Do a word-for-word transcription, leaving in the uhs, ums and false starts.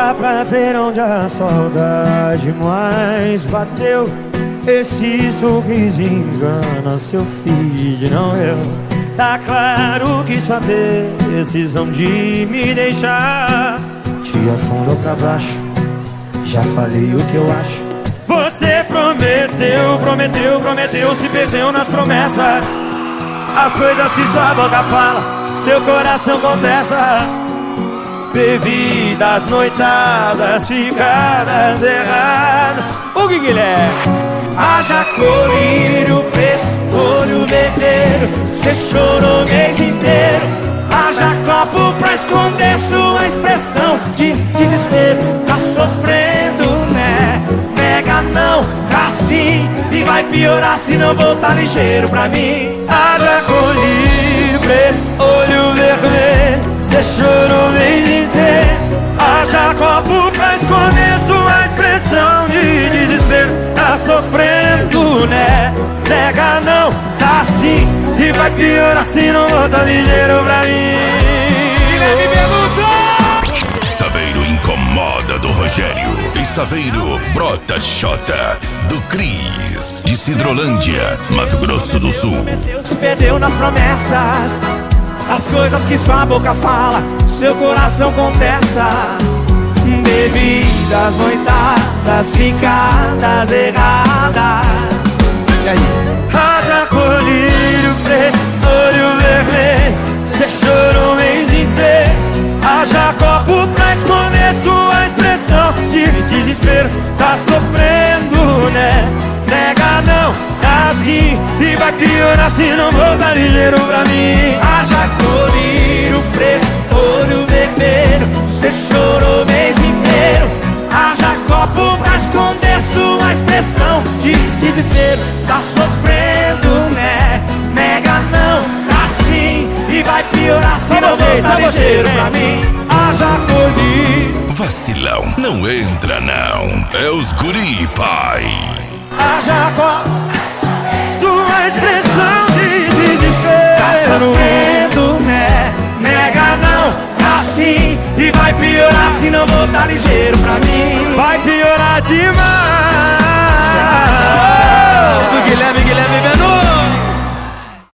dá pra ver onde a saudade mais bateu. Esse sorriso engana seu feed, não eu. Tá claro que sua decisão de me deixar te afundou pra baixo. Já falei o que eu acho. Você prometeu, prometeu, prometeu, se perdeu nas promessas. As coisas que sua boca fala, seu coração contesta. Bebidas, noitadas, ficadas erradas. O que Guilherme? Haja colírio, preço, olho vermelho. Cê chorou o mês inteiro. Haja copo pra esconder sua expressão de desespero. Tá sofrendo, né? Nega não, tá sim. E vai piorar se não voltar ligeiro pra mim. Haja colírio, preço, olho vermelho. Cê chorou o mês inteiro. Haja copo pra esconder sua expressão de desespero. Tá sofrendo, né? Nega não, tá sim. E vai piorar se não volta ligeiro pra mim. Guilherme perguntou. Saveiro incomoda do Rogério. E Saveiro brota Xota do Cris, de Cidrolândia, Mato Grosso do Sul. Se perdeu nas promessas. As coisas que sua boca fala, seu coração contesta. Bebidas, noitadas, ficadas erradas. E aí? Haja colírio, preço, olho vermelho. Cê chorou o mês inteiro. Haja copo pra esconder sua expressão de desespero. Tá sofrendo, né? Nega não, tá assim. E vai piorar se não voltar ligeiro pra mim. Haja colírio, preço, olho vermelho. Cê chorou o mês inteiro. Haja copo pra esconder sua expressão de desespero. Tá sofrendo, né? Nega não, tá sim. E vai piorar se não voltar ligeiro pra mim. Haja colírio. Vacilão, não entra não. É os guri, pai. Haja copo, sua expressão de desespero. Tá sofrendo, né? Nega não, tá sim. E vai piorar se não voltar ligeiro pra mim. Vai piorar demais. Do Guilherme, Guilherme